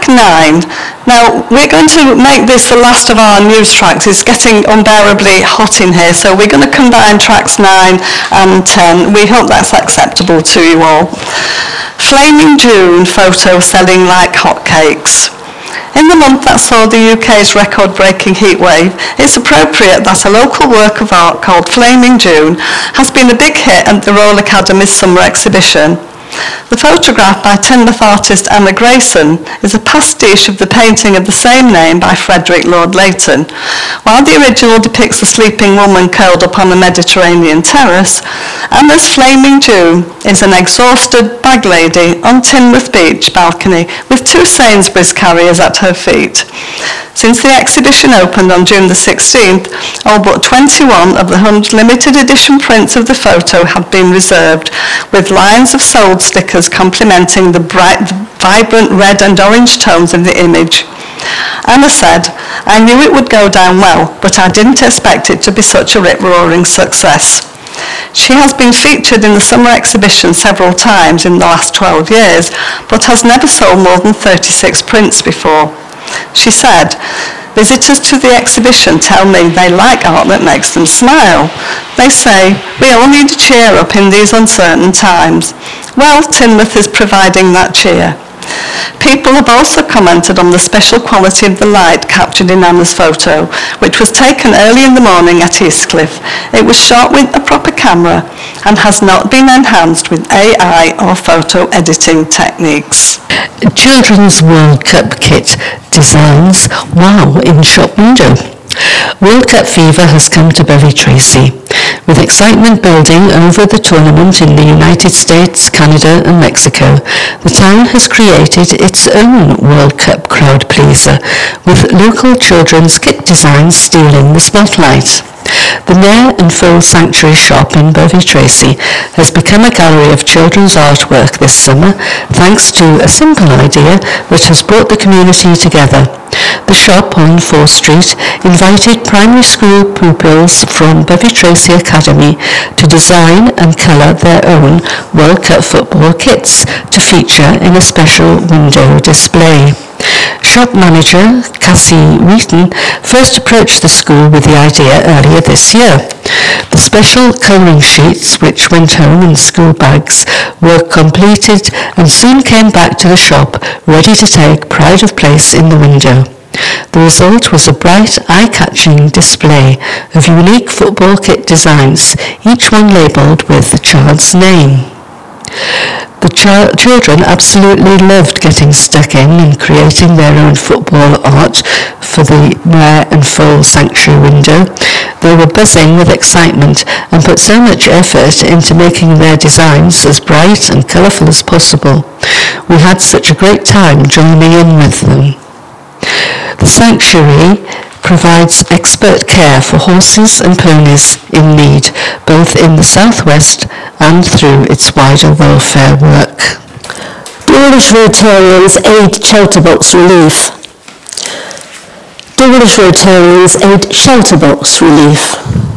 track 9. Now, we're going to make this the last of our news tracks. It's getting unbearably hot in here, so we're going to combine tracks 9 and 10. We hope that's acceptable to you all. Flaming June photo selling like hotcakes. In the month that saw the UK's record-breaking heatwave, it's appropriate that a local work of art called Flaming June has been a big hit at the Royal Academy's summer exhibition. The photograph by Teignmouth artist Anna Grayson is a pastiche of the painting of the same name by Frederick Lord Leighton. While the original depicts a sleeping woman curled up on a Mediterranean terrace, Anna's Flaming June is an exhausted bag lady on Teignmouth Beach balcony with 2 Sainsbury's carriers at her feet. Since the exhibition opened on June the 16th, all but 21 of the 100 limited edition prints of the photo have been reserved, with lines of sold stickers complementing the bright, vibrant red and orange tones of the image. Anna said, "I knew it would go down well, but I didn't expect it to be such a rip-roaring success." She has been featured in the summer exhibition several times in the last 12 years, but has never sold more than 36 prints before. She said, "Visitors to the exhibition tell me they like art that makes them smile. They say, we all need a cheer up in these uncertain times. Well, Teignmouth is providing that cheer." People have also commented on the special quality of the light captured in Anna's photo, which was taken early in the morning at Eastcliff. It was shot with a proper camera and has not been enhanced with AI or photo editing techniques. Children's World Cup kit designs wow in shop window. World Cup fever has come to Bevy Tracy, with excitement building over the tournament in the United States, Canada and Mexico. The town has created its own World Cup crowd pleaser, with local children's kit designs stealing the spotlight. The Nair and Full Sanctuary shop in Bevy Tracy has become a gallery of children's artwork this summer, thanks to a simple idea that has brought the community together. The shop on 4th Street invited primary school pupils from Bevy Tracy Academy to design and colour their own World Cup football kits to feature in a special window display. Shop manager Cassie Wheaton first approached the school with the idea earlier this year. The special colouring sheets, which went home in school bags, were completed and soon came back to the shop, ready to take pride of place in the window. The result was a bright, eye-catching display of unique football kit designs, each one labelled with the child's name. The children absolutely loved getting stuck in and creating their own football art for the Nair and Full Sanctuary window. They were buzzing with excitement and put so much effort into making their designs as bright and colourful as possible. We had such a great time joining in with them. The sanctuary provides expert care for horses and ponies in need, both in the southwest and through its wider welfare work. Dawlish Rotarians aid Shelterbox relief. Dawlish Rotarians aid Shelterbox relief.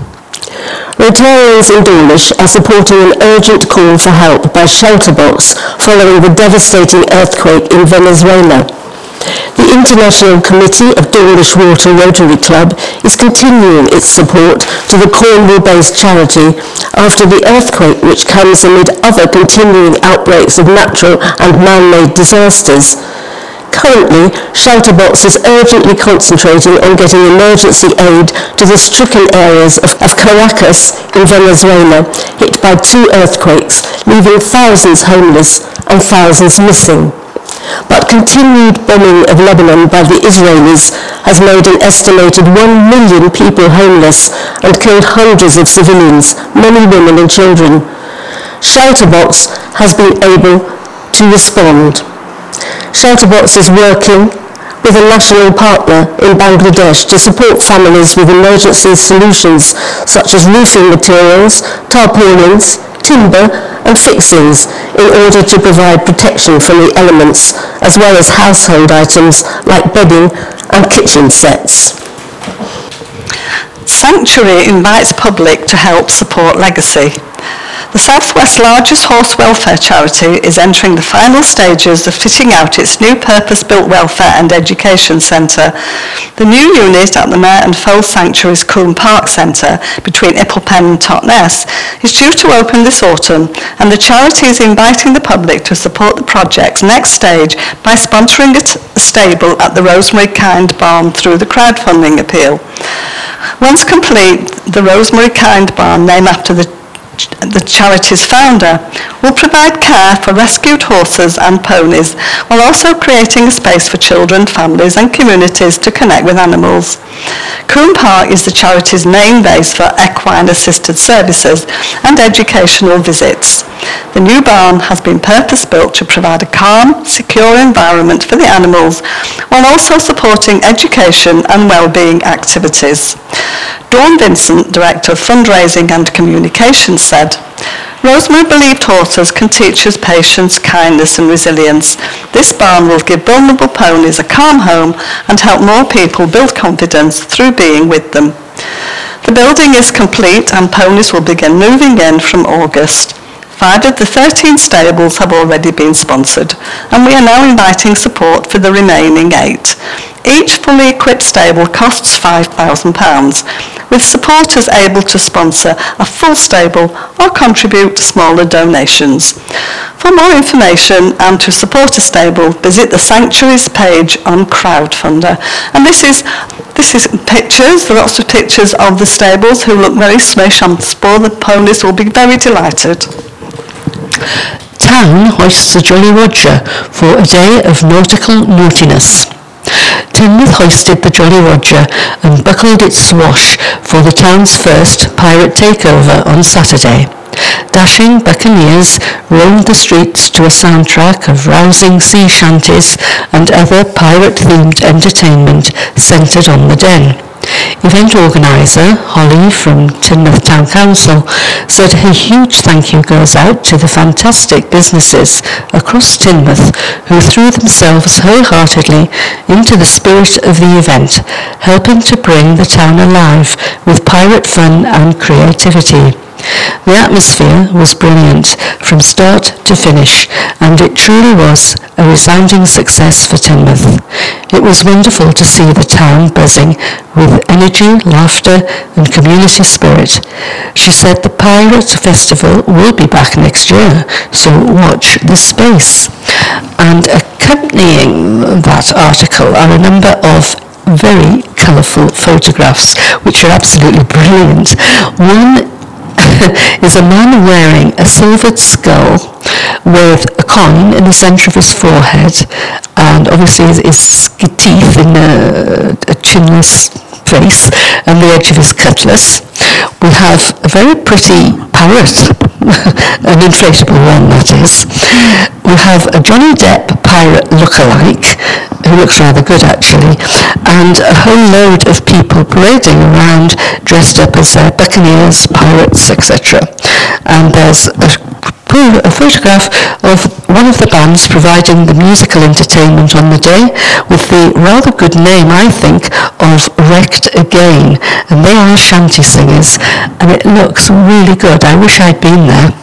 Rotarians in Dawlish are supporting an urgent call for help by Shelterbox following the devastating earthquake in Venezuela. The International Committee of Dawlish Water Rotary Club is continuing its support to the Cornwall-based charity after the earthquake, which comes amid other continuing outbreaks of natural and man-made disasters. Currently, Shelterbox is urgently concentrating on getting emergency aid to the stricken areas of Caracas in Venezuela, hit by 2 earthquakes, leaving thousands homeless and thousands missing. But continued bombing of Lebanon by the Israelis has made an estimated 1 million people homeless and killed hundreds of civilians, many women and children. Shelterbox has been able to respond. Shelterbox is working with a national partner in Bangladesh to support families with emergency solutions such as roofing materials, tarpaulins, timber and fixings in order to provide protection from the elements, as well as household items like bedding and kitchen sets. Sanctuary invites public to help support Legacy. The South West's largest horse welfare charity is entering the final stages of fitting out its new purpose-built welfare and education centre. The new unit at the Mare and Foal Sanctuary's Coombe Park Centre between Ipplepen and Totnes is due to open this autumn, and the charity is inviting the public to support the project's next stage by sponsoring a stable at the Rosemary Kind Barn through the crowdfunding appeal. Once complete, the Rosemary Kind Barn, named after the charity's founder, will provide care for rescued horses and ponies while also creating a space for children, families and communities to connect with animals. Coombe Park is the charity's main base for equine assisted services and educational visits. The new barn has been purpose-built to provide a calm, secure environment for the animals while also supporting education and well-being activities. Dawn Vincent, Director of Fundraising and Communications, said, "Rosemary believed horses can teach us patience, kindness and resilience. This barn will give vulnerable ponies a calm home and help more people build confidence through being with them." The building is complete and ponies will begin moving in from August. 5 of the 13 stables have already been sponsored, and we are now inviting support for the remaining 8. Each fully equipped stable costs £5,000, with supporters able to sponsor a full stable or contribute smaller donations. For more information and to support a stable, visit the Sanctuary's page on Crowdfunder. And this is pictures, there are lots of pictures of the stables who look very swish. I'm sure the ponies will be very delighted. Town hoists a Jolly Roger for a day of nautical naughtiness. Teignmouth hoisted the Jolly Roger and buckled its swash for the town's first pirate takeover on Saturday. Dashing buccaneers roamed the streets to a soundtrack of rousing sea shanties and other pirate-themed entertainment centred on the Den. Event organiser Holly from Teignmouth Town Council said a huge thank you goes out to the fantastic businesses across Teignmouth who threw themselves wholeheartedly into the spirit of the event, helping to bring the town alive with pirate fun and creativity. The atmosphere was brilliant from start to finish, and it truly was a resounding success for Teignmouth. It was wonderful to see the town buzzing with energy, laughter and community spirit. She said the Pirate Festival will be back next year, so watch this space. And accompanying that article are a number of very colourful photographs, which are absolutely brilliant. One is a man wearing a silvered skull with a coin in the centre of his forehead, and obviously his teeth in a chinless face and the edge of his cutlass. We have a very pretty parrot, an inflatable one that is. We have a Johnny Depp pirate look-alike, who looks rather good actually, and a whole load of people parading around dressed up as buccaneers, pirates, etc. And there's a photograph of one of the bands providing the musical entertainment on the day with the rather good name, I think, of Wrecked Again, and they are shanty singers, and it looks really good. I wish I'd been there.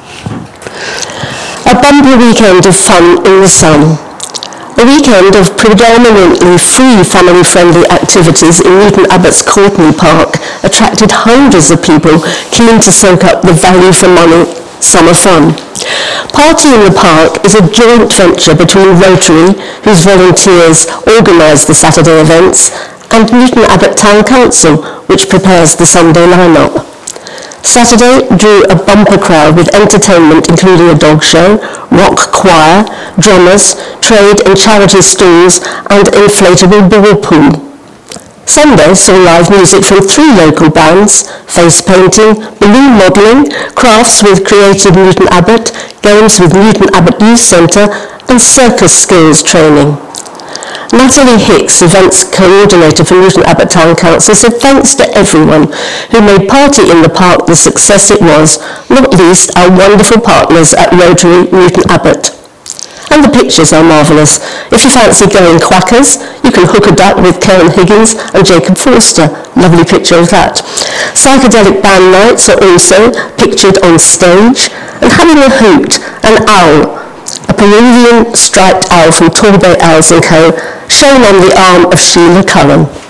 A bumper weekend of fun in the sun. A weekend of predominantly free family-friendly activities in Newton Abbott's Courtney Park attracted hundreds of people keen to soak up the value for money summer fun. Party in the Park is a joint venture between Rotary, whose volunteers organise the Saturday events, and Newton Abbot Town Council, which prepares the Sunday line-up. Saturday drew a bumper crowd with entertainment including a dog show, rock choir, drummers, trade and charity stalls and inflatable ball pool. Sunday saw live music from 3 local bands, face painting, balloon modelling, crafts with Creative Newton Abbot, games with Newton Abbot Youth Centre and circus skills training. Natalie Hicks, events coordinator for Newton Abbot Town Council, said thanks to everyone who made Party in the Park the success it was, not least our wonderful partners at Rotary Newton Abbot. And the pictures are marvellous. If you fancy going quackers, you can hook a duck with Karen Higgins and Jacob Forster. Lovely picture of that. Psychedelic band nights are also pictured on stage, and having a hoot, an owl, a Peruvian striped owl from Torbay Owls & Co., shown on the arm of Sheila Cullen.